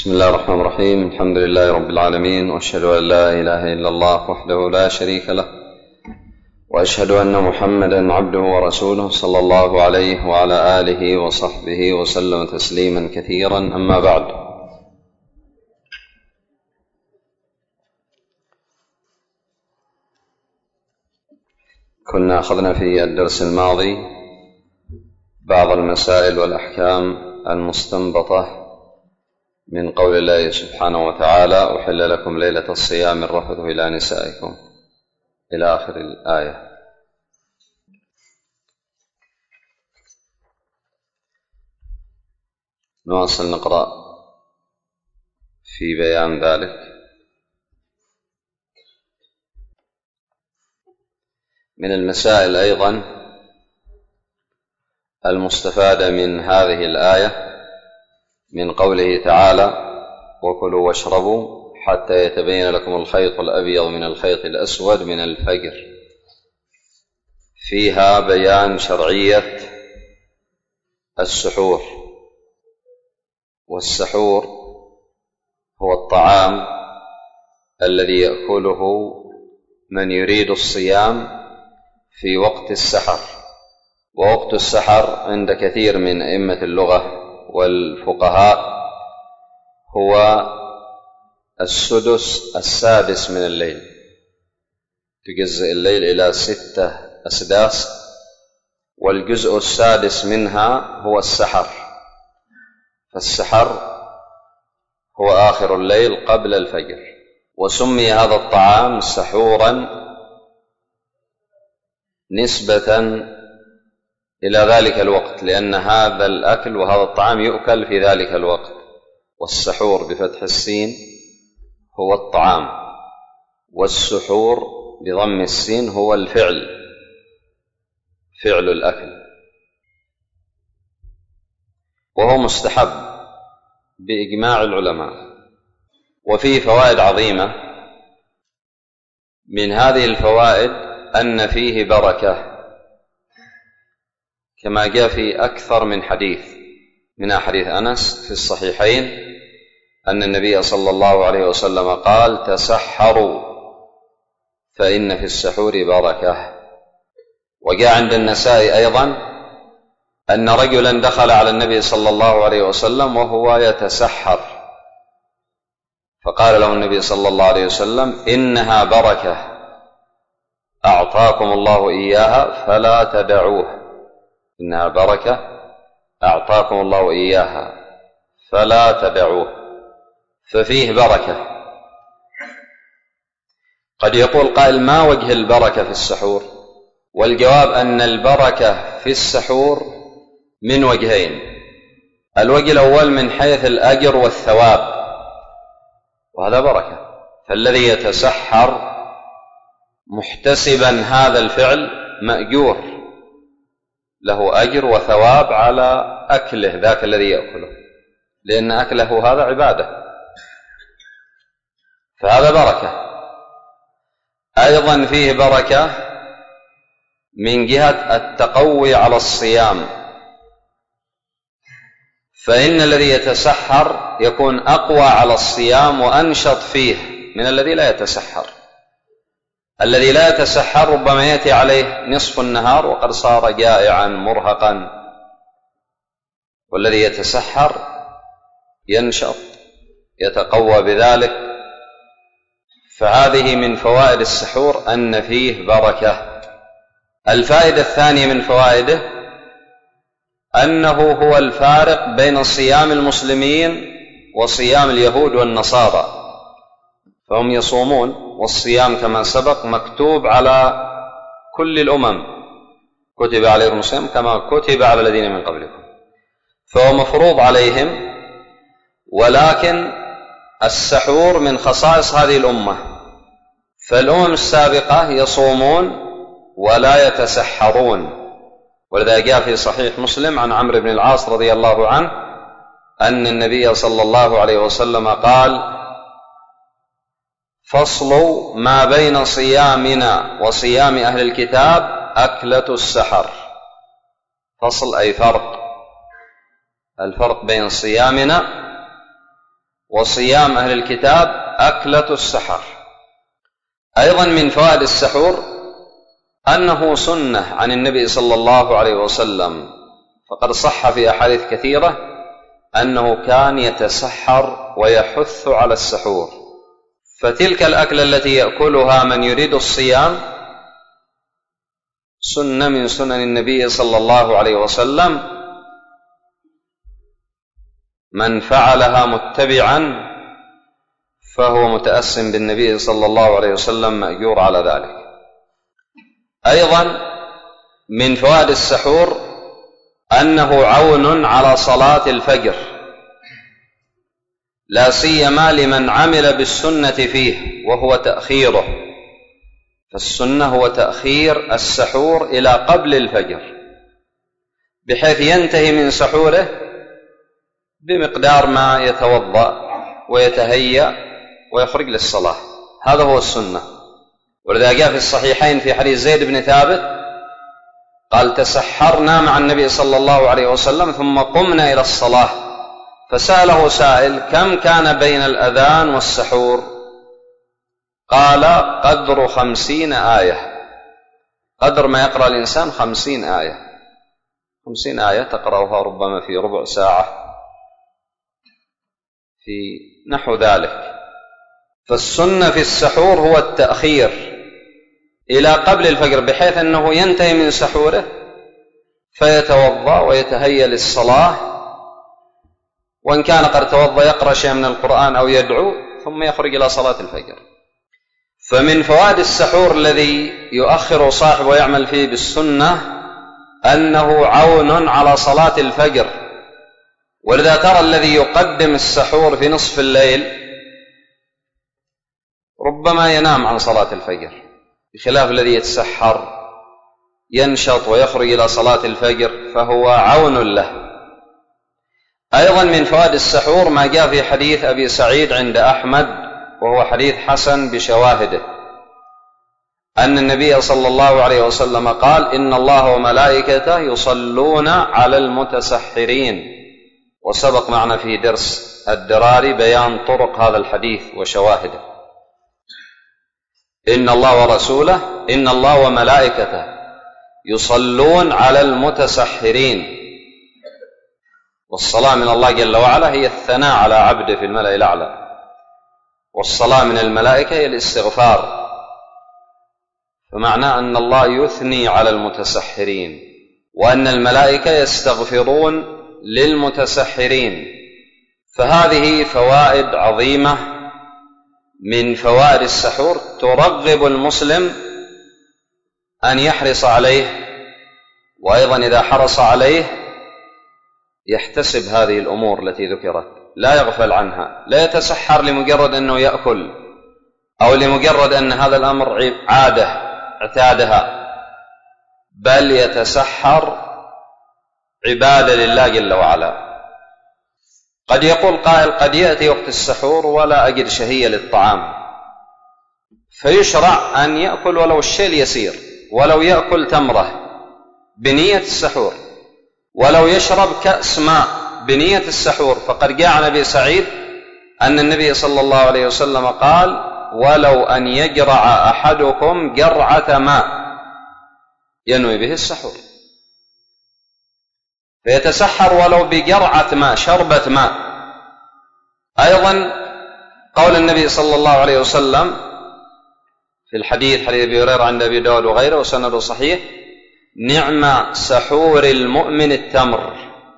بسم الله الرحمن الرحيم. الحمد لله رب العالمين، وأشهد أن لا إله إلا الله وحده لا شريك له، وأشهد أن محمدا عبده ورسوله صلى الله عليه وعلى آله وصحبه وسلم تسليما كثيرا. أما بعد، كنا أخذنا في الدرس الماضي بعض المسائل والأحكام المستنبطة من قول الله سبحانه وتعالى: أحل لكم ليلة الصيام الرفث إلى نسائكم، إلى آخر الآية. نواصل نقرأ في بيان ذلك. من المسائل أيضا المستفادة من هذه الآية من قوله تعالى: وكلوا واشربوا حتى يتبين لكم الخيط الأبيض من الخيط الأسود من الفجر، فيها بيان شرعية السحور. والسحور هو الطعام الذي يأكله من يريد الصيام في وقت السحر. ووقت السحر عند كثير من أئمة اللغة والفقهاء هو السادس من الليل، تجزئ الليل إلى 6 أسداس، والجزء السادس منها هو السحر. فالسحر هو آخر الليل قبل الفجر، وسمي هذا الطعام سحورا نسبة إلى ذلك الوقت، لأن هذا الأكل وهذا الطعام يؤكل في ذلك الوقت. والسحور بفتح السين هو الطعام، والسحور بضم السين هو الفعل، فعل الأكل، وهو مستحب بإجماع العلماء. وفيه فوائد عظيمة. من هذه الفوائد أن فيه بركة، كما جاء في أكثر من حديث، من حديث أنس في الصحيحين أن النبي صلى الله عليه وسلم قال: تسحروا فإن في السحور بركة. وجاء عند النسائي أيضا أن رجلا دخل على النبي صلى الله عليه وسلم وهو يتسحر، فقال له النبي صلى الله عليه وسلم: إنها بركة أعطاكم الله إياها فلا تدعوه. إنها بركة أعطاكم الله إياها فلا تدعوه. ففيه بركة. قد يقول قائل: ما وجه البركة في السحور؟ والجواب أن البركة في السحور من وجهين. الوجه الأول من حيث الأجر والثواب، وهذا بركة، فالذي يتسحر محتسبا هذا الفعل مأجور، له أجر وثواب على أكله ذاك الذي يأكله، لأن أكله هذا عبادة، فهذا بركة. أيضا فيه بركة من جهة التقوي على الصيام، فإن الذي يتسحر يكون أقوى على الصيام وأنشط فيه من الذي لا يتسحر. الذي لا يتسحر ربما يأتي عليه نصف النهار وقد صار جائعا مرهقا، والذي يتسحر ينشط يتقوى بذلك. فهذه من فوائد السحور أن فيه بركة. الفائدة الثانية من فوائده أنه هو الفارق بين صيام المسلمين وصيام اليهود والنصارى، فهم يصومون، والصيام كما سبق مكتوب على كل الأمم، كتب عليكم الصيام كما كتب على الذين من قبلكم، فهو مفروض عليهم. ولكن السحور من خصائص هذه الأمة، فالأمم السابقة يصومون ولا يتسحرون. ولذا جاء في صحيح مسلم عن عمرو بن العاص رضي الله عنه أن النبي صلى الله عليه وسلم قال: فصل ما بين صيامنا وصيام أهل الكتاب أكلة السحر. فصل أي فرق، الفرق بين صيامنا وصيام أهل الكتاب أكلة السحر. أيضا من فوائد السحور أنه سنة عن النبي صلى الله عليه وسلم، فقد صح في أحاديث كثيرة أنه كان يتسحر ويحث على السحور. فتلك الأكلة التي يأكلها من يريد الصيام سنة من سنن النبي صلى الله عليه وسلم، من فعلها متبعا فهو متأسم بالنبي صلى الله عليه وسلم مأجور على ذلك. أيضا من فوائد السحور أنه عون على صلاة الفجر، لا سيما لمن عمل بالسنة فيه وهو تأخيره، فالسنة هو تأخير السحور إلى قبل الفجر بحيث ينتهي من سحوره بمقدار ما يتوضأ ويتهيأ ويخرج للصلاة. هذا هو السنة. ولذا جاء في الصحيحين في حديث زيد بن ثابت قال: تسحرنا مع النبي صلى الله عليه وسلم ثم قمنا إلى الصلاة، فسأله سائل: كم كان بين الأذان والسحور؟ قال: قدر 50 آية، قدر ما يقرأ الإنسان 50 آية، 50 آية تقرأها ربما في ربع ساعة، في نحو ذلك. فالسنة في السحور هو التأخير إلى قبل الفجر بحيث أنه ينتهي من سحوره فيتوضأ ويتهيأ للصلاة، وإن كان قد توضأ يقرأ شيء من القرآن أو يدعو ثم يخرج إلى صلاة الفجر. فمن فوائد السحور الذي يؤخر صاحبه ويعمل فيه بالسنة أنه عون على صلاة الفجر. ولذا ترى الذي يقدم السحور في نصف الليل ربما ينام عن صلاة الفجر، بخلاف الذي يتسحر ينشط ويخرج إلى صلاة الفجر، فهو عون له. أيضا من فوائد السحور ما جاء في حديث أبي سعيد عند أحمد، وهو حديث حسن بشواهده، أن النبي صلى الله عليه وسلم قال: إن الله وملائكته يصلون على المتسحرين. وسبق معنا في درس الدراري بيان طرق هذا الحديث وشواهده. إن الله ورسوله، إن الله وملائكته يصلون على المتسحرين. والصلاة من الله جل وعلا هي الثناء على عبده في الملأ الأعلى، والصلاة من الملائكة هي الاستغفار، فمعنى أن الله يثني على المتسحرين، وأن الملائكة يستغفرون للمتسحرين. فهذه فوائد عظيمة من فوائد السحور ترغب المسلم أن يحرص عليه، وأيضا إذا حرص عليه يحتسب هذه الأمور التي ذكرت، لا يغفل عنها، لا يتسحر لمجرد أنه يأكل أو لمجرد أن هذا الأمر عادة اعتادها، بل يتسحر عبادة لله جل وعلا. قد يقول قائل: قد يأتي وقت السحور ولا أجد شهية للطعام، فيشرع أن يأكل ولو الشيء اليسير، ولو يأكل تمرة بنية السحور، ولو يشرب كأس ماء بنية السحور. فقد جاء عن أبي سعيد أن النبي صلى الله عليه وسلم قال: ولو أن يجرع أحدكم جرعة ماء ينوي به السحور، فيتسحر ولو بجرعة ماء، شربة ماء. أيضا قول النبي صلى الله عليه وسلم في الحديث، حديث أبي هريرة عند أبي داود وغيره وسنده صحيح: نعم سحور المؤمن التمر،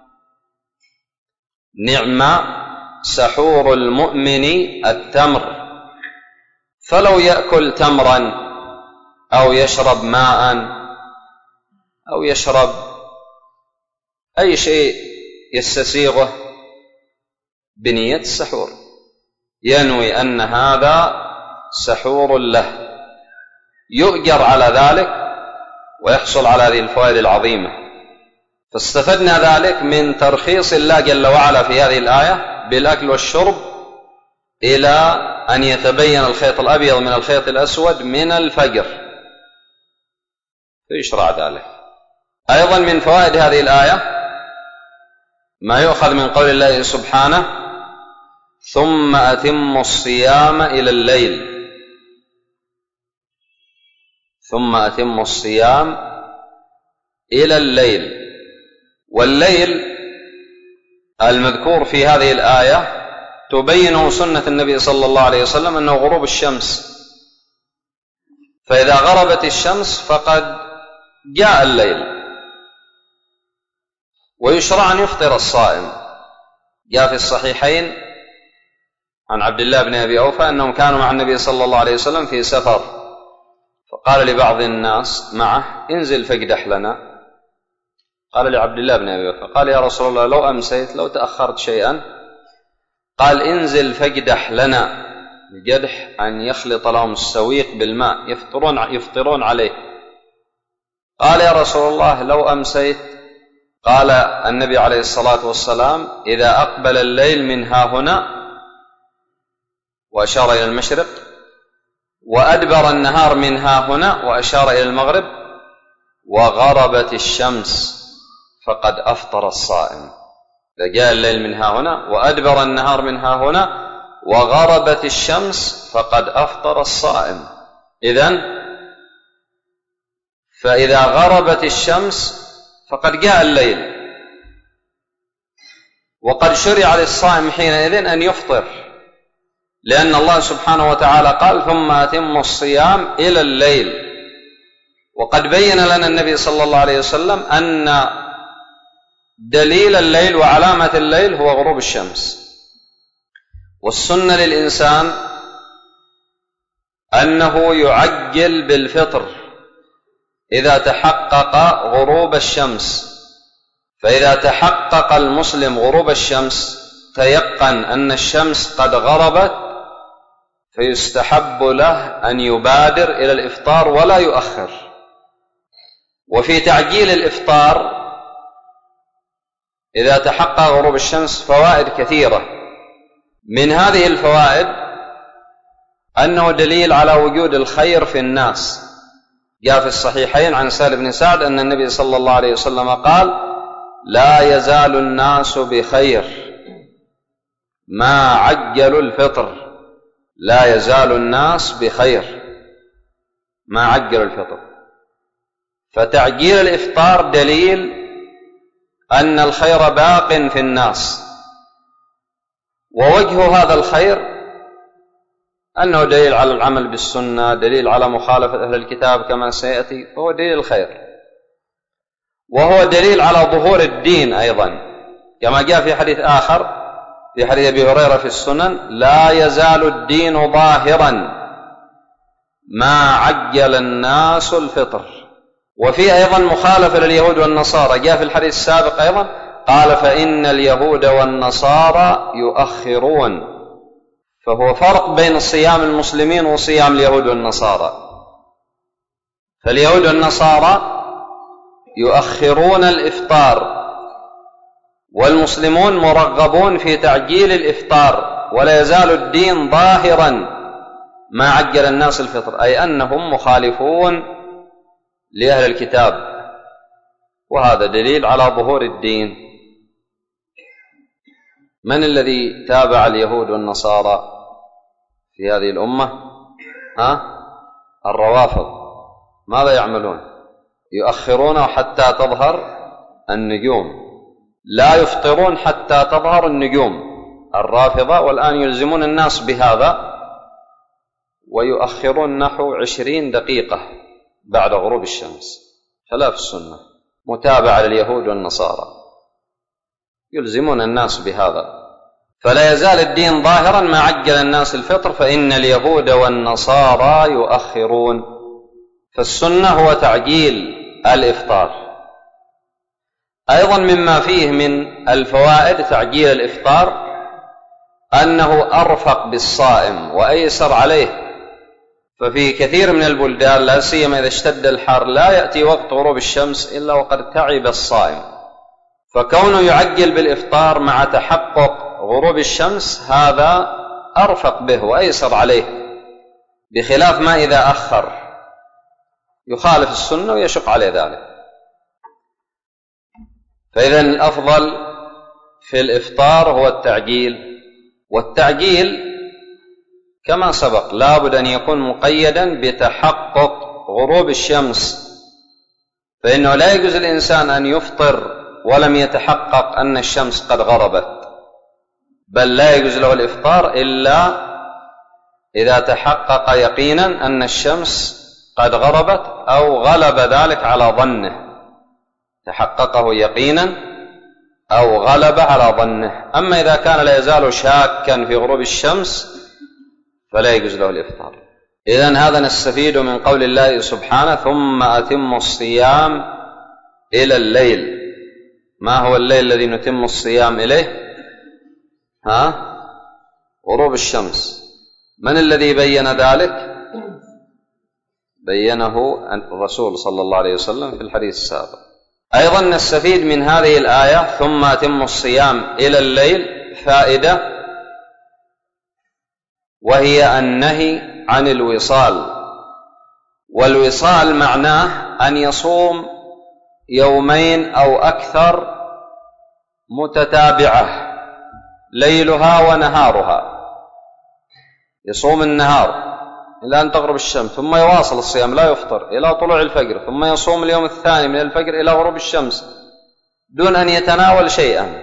نعم سحور المؤمن التمر. فلو يأكل تمرا أو يشرب ماء أو يشرب أي شيء يستسيغه بنية السحور، ينوي أن هذا سحور له، يؤجر على ذلك ويحصل على هذه الفوائد العظيمة. فاستفدنا ذلك من ترخيص الله جل وعلا في هذه الآية بالأكل والشرب إلى أن يتبين الخيط الأبيض من الخيط الأسود من الفجر، فيشرع ذلك. أيضا من فوائد هذه الآية ما يؤخذ من قول الله سبحانه: ثم أتموا الصيام إلى الليل، ثم أتموا الصيام إلى الليل. والليل المذكور في هذه الآية تبين سنة النبي صلى الله عليه وسلم أنه غروب الشمس، فإذا غربت الشمس فقد جاء الليل. ويشرع أن يفطر الصائم. جاء في الصحيحين عن عبد الله بن أبي أوفى أنهم كانوا مع النبي صلى الله عليه وسلم في سفر، فقال لبعض الناس معه: انزل فاقدح لنا. قال لعبد الله بن أبي أوفى: قال يا رسول الله لو أمسيت، لو تأخرت شيئا. قال: انزل فاقدح لنا. القدح أن يخلط لهم السويق بالماء يفطرون عليه. قال: يا رسول الله لو أمسيت. قال النبي عليه الصلاة والسلام: إذا أقبل الليل من ها هنا، وأشار إلى المشرق، وأدبر النهار من ها هنا، وأشار إلى المغرب، وغربت الشمس، فقد أفطر الصائم. إذا جاء الليل من ها هنا، وأدبر النهار من ها هنا، وغربت الشمس، فقد أفطر الصائم. فإذا غربت الشمس فقد جاء الليل، وقد شرع للصائم حينئذ أن يفطر، لأن الله سبحانه وتعالى قال: ثم أتموا الصيام إلى الليل. وقد بين لنا النبي صلى الله عليه وسلم أن دليل الليل وعلامة الليل هو غروب الشمس. والسنة للإنسان أنه يعجل بالفطر إذا تحقق غروب الشمس. فإذا تحقق المسلم غروب الشمس، تيقن أن الشمس قد غربت، فيستحب له أن يبادر إلى الإفطار ولا يؤخر. وفي تعجيل الإفطار إذا تحقق غروب الشمس فوائد كثيرة. من هذه الفوائد أنه دليل على وجود الخير في الناس. جاء في الصحيحين عن سهل بن سعد أن النبي صلى الله عليه وسلم قال: لا يزال الناس بخير ما عجلوا الفطر. لا يزال الناس بخير ما عجلوا الفطر. فتعجيل الإفطار دليل أن الخير باق في الناس. ووجه هذا الخير أنه دليل على العمل بالسنة، دليل على مخالفة أهل الكتاب كما سيأتي، فهو دليل الخير. وهو دليل على ظهور الدين أيضا، كما جاء في حديث آخر في حديث أبي هريرة في السنن: لا يزال الدين ظاهرا ما عجل الناس الفطر. وفي أيضا مخالفة لليهود والنصارى، جاء في الحديث السابق أيضا قال: فإن اليهود والنصارى يؤخرون. فهو فرق بين صيام المسلمين وصيام اليهود والنصارى. فاليهود والنصارى يؤخرون الإفطار، والمسلمون مرغبون في تعجيل الإفطار. ولا يزال الدين ظاهرا ما عجل الناس الفطر، أي أنهم مخالفون لأهل الكتاب، وهذا دليل على ظهور الدين. من الذي تابع اليهود والنصارى في هذه الأمة؟ الروافض. ماذا يعملون؟ يؤخرونه حتى تظهر النجوم، لا يفطرون حتى تظهر النجوم الرافضة، والآن يلزمون الناس بهذا، ويؤخرون نحو 20 دقيقة بعد غروب الشمس. خلاف السنة، متابعة لليهود والنصارى، يلزمون الناس بهذا. فلا يزال الدين ظاهرا ما عجل الناس الفطر، فإن اليهود والنصارى يؤخرون. فالسنة هو تعجيل الإفطار. أيضا مما فيه من الفوائد تعجيل الإفطار أنه أرفق بالصائم وأيسر عليه. ففي كثير من البلدان لا سيما إذا اشتد الحر لا يأتي وقت غروب الشمس إلا وقد تعب الصائم، فكونه يعجل بالإفطار مع تحقق غروب الشمس هذا أرفق به وأيسر عليه، بخلاف ما إذا أخر يخالف السنة ويشق عليه ذلك. فإذا الأفضل في الإفطار هو التعجيل والتعجيل كما سبق لا بد أن يكون مقيدا بتحقق غروب الشمس، فإنه لا يجوز الإنسان أن يفطر ولم يتحقق أن الشمس قد غربت، بل لا يجوز له الإفطار إلا إذا تحقق يقينا أن الشمس قد غربت أو غلب ذلك على ظنه، تحققه يقينا أو غلب على ظنه. أما إذا كان لا يزال شاكا في غروب الشمس فلا يجوز له الإفطار. إذن هذا نستفيد من قول الله سبحانه ثم أتموا الصيام إلى الليل. ما هو الليل الذي نتم الصيام إليه؟ غروب الشمس. من الذي بين ذلك؟ بينه الرسول صلى الله عليه وسلم في الحديث السابق. أيضا نستفيد من هذه الآية ثم أتموا الصيام إلى الليل فائدة، وهي النهي عن الوصال. والوصال معناه أن يصوم يومين أو أكثر متتابعة ليلها ونهارها، يصوم النهار إلى أن تغرب الشمس ثم يواصل الصيام لا يفطر إلى طلوع الفجر، ثم يصوم اليوم الثاني من الفجر إلى غروب الشمس دون أن يتناول شيئا،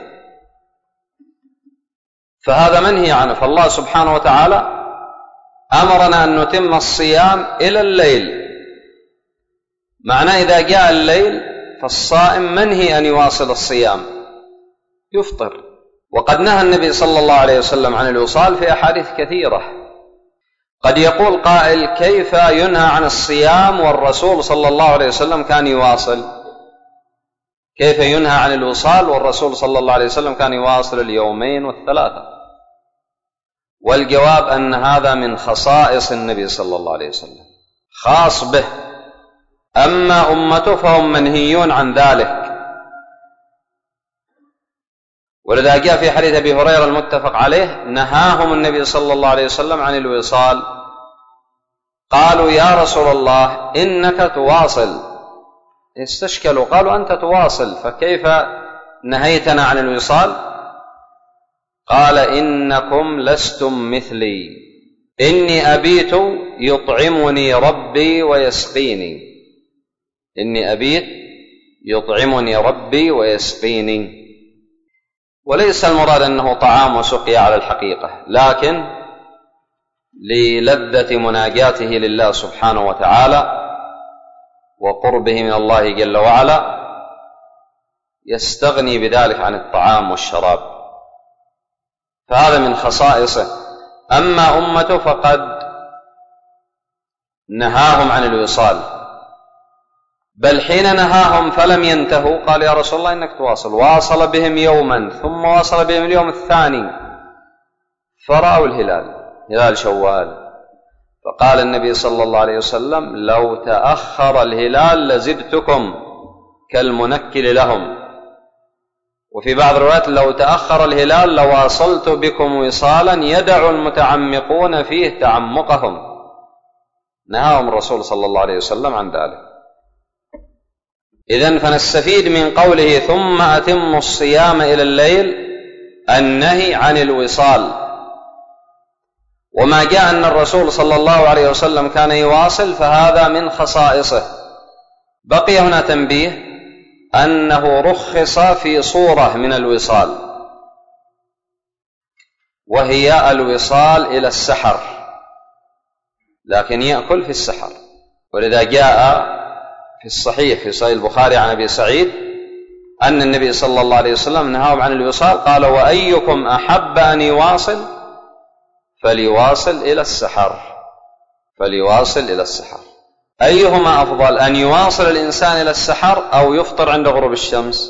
فهذا منهي عنه. فالله سبحانه وتعالى أمرنا أن نتم الصيام إلى الليل، معناه إذا جاء الليل فالصائم منهي أن يواصل الصيام، يفطر. وقد نهى النبي صلى الله عليه وسلم عن الوصال في أحاديث كثيرة. قد يقول قائل كيف ينهى عن الصيام والرسول صلى الله عليه وسلم كان يواصل؟ كيف ينهى عن الوصال والرسول صلى الله عليه وسلم كان يواصل اليومين والثلاثة؟ والجواب أن هذا من خصائص النبي صلى الله عليه وسلم، خاص به، أما أمته فهم منهيون عن ذلك. ولذا جاء في حديث أبي هريرة المتفق عليه نهاهم النبي صلى الله عليه وسلم عن الوصال. قالوا يا رسول الله إنك تواصل، استشكلوا قالوا أنت تواصل فكيف نهيتنا عن الوصال؟ قال إنكم لستم مثلي، إني أبيت يطعمني ربي ويسقيني، إني أبيت يطعمني ربي ويسقيني. وليس المراد أنه طعام وسقيا على الحقيقة، لكن للذة مناجاته لله سبحانه وتعالى وقربه من الله جل وعلا يستغني بذلك عن الطعام والشراب، فهذا من خصائصه. أما أمته فقد نهاهم عن الوصال، بل حين نهاهم فلم ينتهوا قال يا رسول الله إنك تواصل، واصل بهم يوما ثم واصل بهم اليوم الثاني فرأوا الهلال، هلال شوال، فقال النبي صلى الله عليه وسلم لو تأخر الهلال لزدتكم كالمنكل لهم، وفي بعض الروايات لو تأخر الهلال لواصلت بكم وصالا يدع المتعمقون فيه تعمقهم. نهاهم الرسول صلى الله عليه وسلم عن ذلك. إذن فنستفيد من قوله ثم أتموا الصيام إلى الليل النهي عن الوصال. وما جاء أن الرسول صلى الله عليه وسلم كان يواصل فهذا من خصائصه. بقي هنا تنبيه أنه رخص في صورة من الوصال، وهي الوصال إلى السحر، لكن يأكل في السحر. ولذا جاء في الصحيح في صحيح البخاري عن أبي سعيد أن النبي صلى الله عليه وسلم نهاهم عن الوصال، قال وأيكم أحب أن يواصل فليواصل إلى السحر، فليواصل إلى السحر. أيهما أفضل، أن يواصل الإنسان إلى السحر أو يفطر عند غروب الشمس؟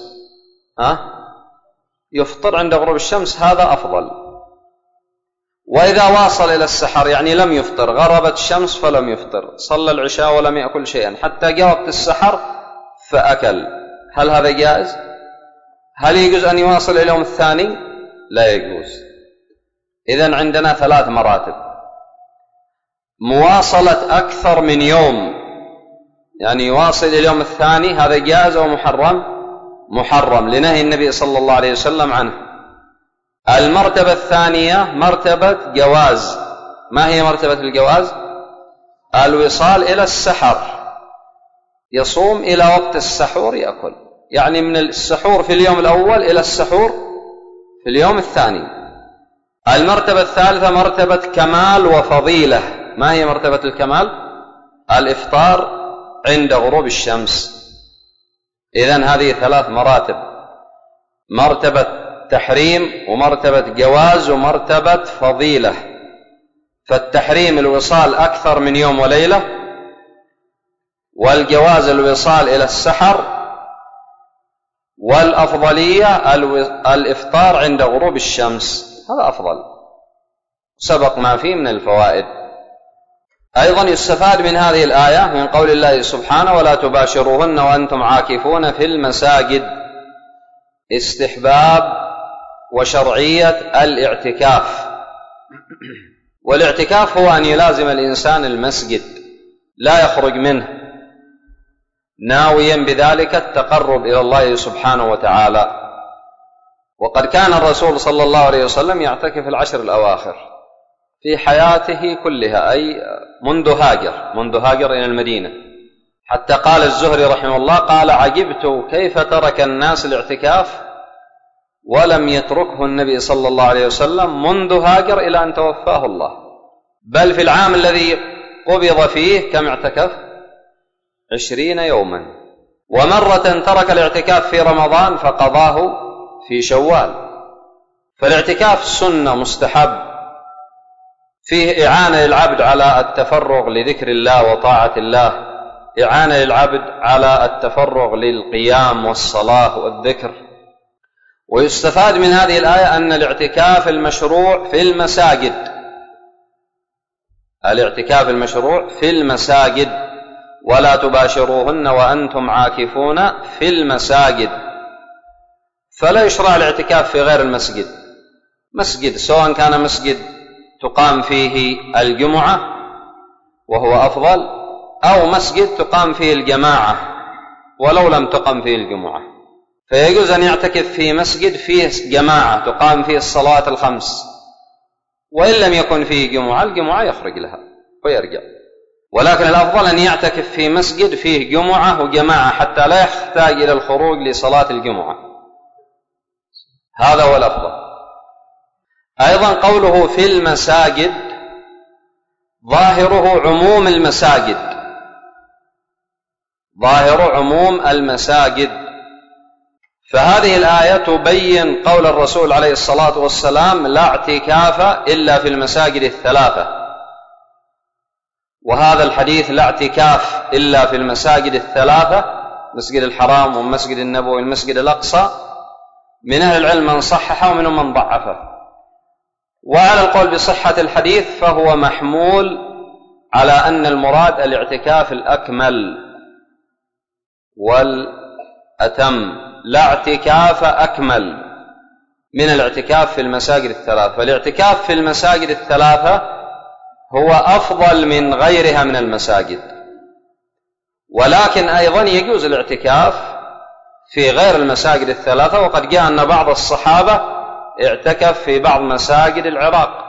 يفطر عند غروب الشمس، هذا أفضل. وإذا واصل إلى السحر يعني لم يفطر، غربت الشمس فلم يفطر، صلى العشاء ولم يأكل شيئا حتى جاء وقت السحر فأكل، هل هذا جائز؟ هل يجوز أن يواصل إلى اليوم الثاني؟ لا يجوز. إذن عندنا 3 مراتب. مواصلة أكثر من يوم يعني يواصل إلى اليوم الثاني، هذا جائز أو محرم؟ محرم لنهي النبي صلى الله عليه وسلم عنه. المرتبة الثانية مرتبة جواز. ما هي مرتبة الجواز؟ الوصال إلى السحر، يصوم إلى وقت السحور يأكل، يعني من السحور في اليوم الأول إلى السحور في اليوم الثاني. المرتبة الثالثة مرتبة كمال وفضيلة. ما هي مرتبة الكمال؟ الإفطار عند غروب الشمس. إذن هذه 3 مراتب: مرتبة تحريم ومرتبة جواز ومرتبة فضيلة. فالتحريم الوصال أكثر من يوم وليلة، والجواز الوصال إلى السحر، والأفضلية الإفطار عند غروب الشمس. هذا أفضل، سبق ما فيه من الفوائد. أيضا يستفاد من هذه الآية من قول الله سبحانه: ولا تباشروهن وأنتم عاكفون في المساجد، استحباب وشرعية الاعتكاف. والاعتكاف هو أن يلازم الإنسان المسجد لا يخرج منه، ناويا بذلك التقرب إلى الله سبحانه وتعالى. وقد كان الرسول صلى الله عليه وسلم يعتكف 10 الأواخر في حياته كلها، أي منذ هاجر إلى المدينة، حتى قال الزهري رحمه الله: قال: عجبت كيف ترك الناس الاعتكاف ولم يتركه النبي صلى الله عليه وسلم منذ هاجر إلى أن توفاه الله. بل في العام الذي قبض فيه كم اعتكف؟ 20 يوما. ومرة ترك الاعتكاف في رمضان فقضاه في شوال. فالاعتكاف سنة مستحب، فيه إعانة للعبد على التفرغ لذكر الله وطاعة الله، إعانة للعبد على التفرغ للقيام والصلاة والذكر. ويستفاد من هذه الآية أن الاعتكاف المشروع في المساجد، الاعتكاف المشروع في المساجد. ولا تباشروهن وأنتم عاكفون في المساجد. فلا يشرع الاعتكاف في غير المسجد، مسجد سواء كان مسجد تقام فيه الجمعة وهو أفضل، أو مسجد تقام فيه الجماعة ولو لم تقم فيه الجمعة. فيجوز أن يعتكف في مسجد فيه جماعة تقام فيه الصلاة الخمس، وإن لم يكن فيه جمعة الجمعة يخرج لها ويرجع. ولكن الأفضل أن يعتكف في مسجد فيه جمعة وجماعة حتى لا يحتاج إلى الخروج لصلاة الجمعة، هذا هو الأفضل. أيضا قوله في المساجد ظاهره عموم المساجد، ظاهر عموم المساجد. فهذه الآية تبين قول الرسول عليه الصلاة والسلام: لا اعتكاف إلا في المساجد 3. وهذا الحديث لا اعتكاف إلا في المساجد 3، مسجد الحرام والمسجد النبوي والمسجد الأقصى، من أهل العلم من صححه ومنهم من ضعفه. وعلى القول بصحة الحديث فهو محمول على أن المراد الاعتكاف الأكمل والأتم، لا اعتكاف أكمل من الاعتكاف في المساجد 3. فالاعتكاف في المساجد 3 هو أفضل من غيرها من المساجد. ولكن أيضا يجوز الاعتكاف في غير المساجد 3، وقد جاء أن بعض الصحابة اعتكف في بعض مساجد العراق.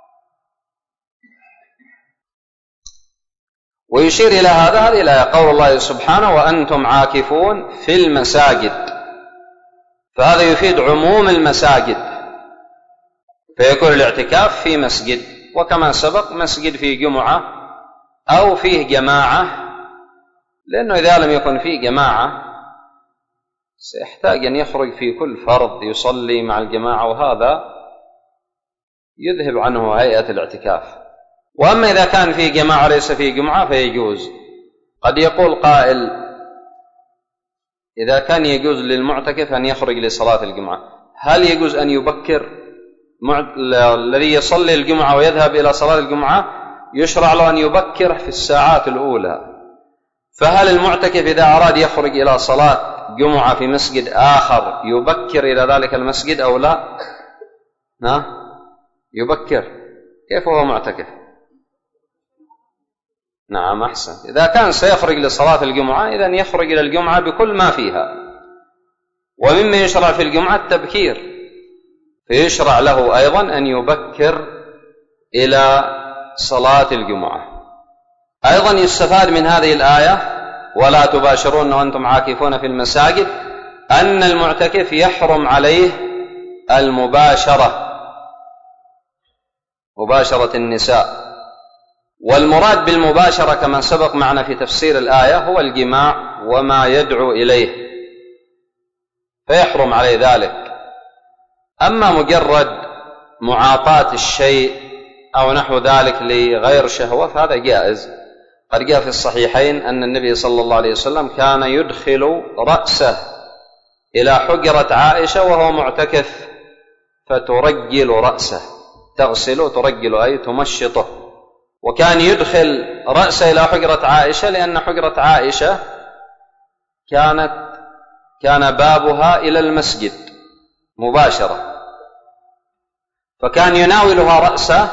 ويشير إلى هذه الآية قول الله سبحانه: وأنتم عاكفون في المساجد. فهذا يفيد عموم المساجد، فيكون الاعتكاف في مسجد، وكما سبق مسجد فيه جمعة أو فيه جماعة، لأنه إذا لم يكن فيه جماعة سيحتاج أن يخرج في كل فرض يصلي مع الجماعة، وهذا يذهب عنه هيئة الاعتكاف. وأما إذا كان فيه جماعة وليس فيه جمعة فيجوز. قد يقول قائل: إذا كان يجوز للمعتكف أن يخرج لصلاة الجمعة، هل يجوز أن يبكر الذي يصلي الجمعة ويذهب إلى صلاة الجمعة؟ يشرع له أن يبكر في الساعات الأولى. فهل المعتكف إذا أراد يخرج إلى صلاة جمعة في مسجد آخر يبكر إلى ذلك المسجد أو لا؟ يبكر. كيف هو معتكف؟ نعم، أحسن. إذا كان سيخرج لصلاة الجمعة إذن يخرج إلى الجمعة بكل ما فيها. ومما يشرع في الجمعة التبكير، فيشرع له أيضا أن يبكر إلى صلاة الجمعة. أيضا يستفاد من هذه الآية ولا تباشرون وأنتم عاكفون في المساجد أن المعتكف يحرم عليه مباشرة النساء، والمراد بالمباشرة كما سبق معنا في تفسير الآية هو الجماع وما يدعو إليه، فيحرم عليه ذلك. أما مجرد معاطاة الشيء أو نحو ذلك لغير شهوة فهذا جائز. قد جاء في الصحيحين أن النبي صلى الله عليه وسلم كان يدخل رأسه إلى حجرة عائشة وهو معتكف فترجل رأسه، تغسله ترجل أي تمشطه، وكان يدخل رأسه إلى حجرة عائشة لأن حجرة عائشة كان بابها إلى المسجد مباشرة، فكان يناولها رأسه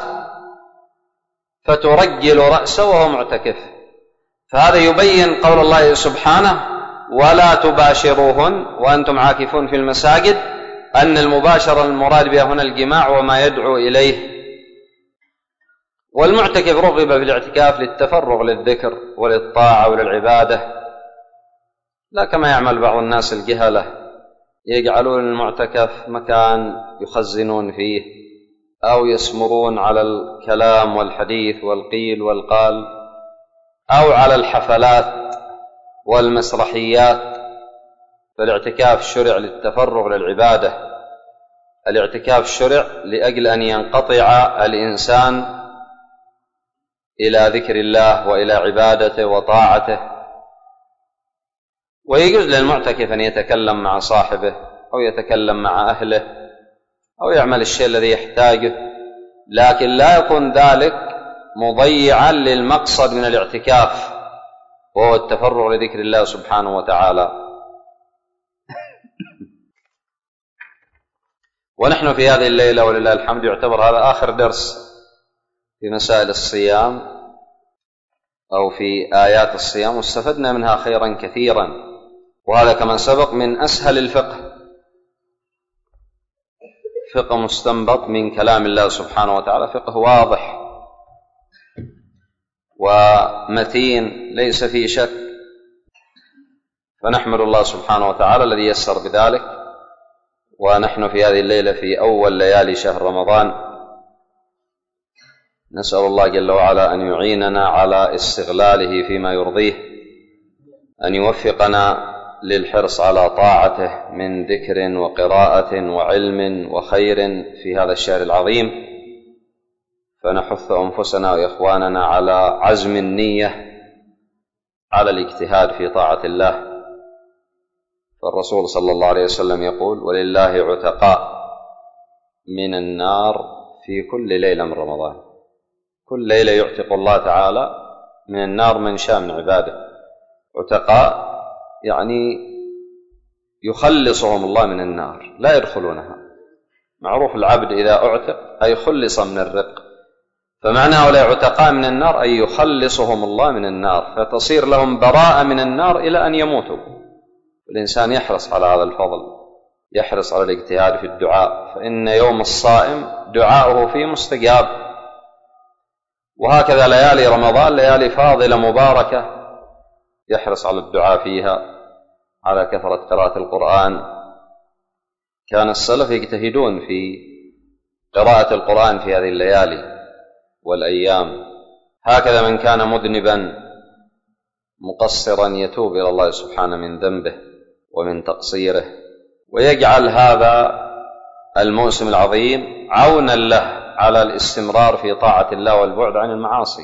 فترجل رأسه وهو معتكف. فهذا يبين قول الله سبحانه ولا تباشروهن وأنتم عاكفون في المساجد، أن المباشرة المراد بها هنا الجماع وما يدعو إليه. والمعتكف رغب في الاعتكاف للتفرغ للذكر وللطاعة وللعبادة، لا كما يعمل بعض الناس الجهلة يجعلون المعتكف مكان يخزنون فيه أو يسمرون على الكلام والحديث والقيل والقال أو على الحفلات والمسرحيات. فالاعتكاف شرع للتفرغ للعبادة، الاعتكاف شرع لأجل أن ينقطع الإنسان إلى ذكر الله وإلى عبادته وطاعته. ويجوز للمعتكف أن يتكلم مع صاحبه أو يتكلم مع أهله أو يعمل الشيء الذي يحتاجه، لكن لا يكون ذلك مضيعا للمقصد من الاعتكاف وهو التفرغ لذكر الله سبحانه وتعالى. ونحن في هذه الليلة ولله الحمد يعتبر هذا آخر درس في مسائل الصيام أو في آيات الصيام، واستفدنا منها خيرا كثيرا، وهذا كما سبق من أسهل الفقه، فقه مستنبط من كلام الله سبحانه وتعالى، فقه واضح ومتين ليس فيه شك. فنحمد الله سبحانه وتعالى الذي يسر بذلك. ونحن في هذه الليلة في أول ليالي شهر رمضان، نسأل الله جل وعلا أن يعيننا على استغلاله فيما يرضيه، أن يوفقنا للحرص على طاعته من ذكر وقراءة وعلم وخير في هذا الشهر العظيم. فنحث أنفسنا وإخواننا على عزم النية على الاجتهاد في طاعة الله. فالرسول صلى الله عليه وسلم يقول ولله عتقاء من النار في كل ليلة من رمضان، كل ليلة يعتق الله تعالى من النار من شاء من عباده. عتقاء يعني يخلصهم الله من النار لا يدخلونها. معروف العبد إذا أعتق أي خلص من الرق، فمعنى هؤلاء عتقاء من النار أي يخلصهم الله من النار، فتصير لهم براءة من النار إلى أن يموتوا. الإنسان يحرص على هذا الفضل، يحرص على الاجتهاد في الدعاء، فإن يوم الصائم دعاؤه فيه مستجاب. وهكذا ليالي رمضان ليالي فاضلة مباركة، يحرص على الدعاء فيها، على كثرة قراءة القرآن. كان السلف يجتهدون في قراءة القرآن في هذه الليالي والأيام. هكذا من كان مذنبا مقصرا يتوب إلى الله سبحانه من ذنبه ومن تقصيره، ويجعل هذا الموسم العظيم عونا له على الاستمرار في طاعة الله والبعد عن المعاصي.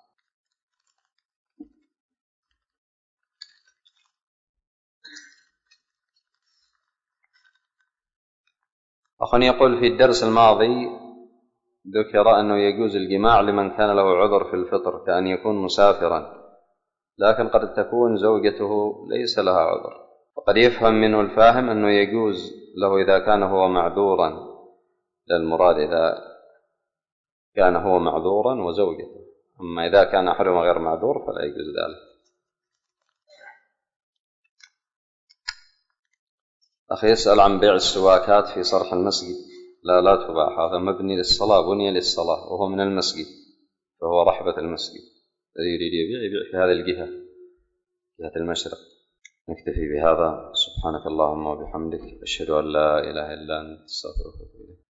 أخ يقول في الدرس الماضي ذكر أنه يجوز الجماع لمن كان له عذر في الفطر كأن يكون مسافرا، لكن قد تكون زوجته ليس لها عذر، وقد يفهم منه الفاهم أنه يجوز له إذا كان هو معذورا، للمراد إذا كان هو معذورا وزوجته، أما إذا كان أحدهما غير معذور فلا يجوز ذلك. أخي يسأل عن بيع السواكات في صرح المسجد. لا تباع، هذا مبني للصلاة، بني للصلاة، وهو من المسجد، فهو رحبة المسجد. الذي يريد يبيع في هذه الجهة، جهة المشرق. نكتفي بهذا. سبحانك اللهم وبحمدك، أشهد أن لا إله إلا أنت، أستغفرك وأتوب إليك.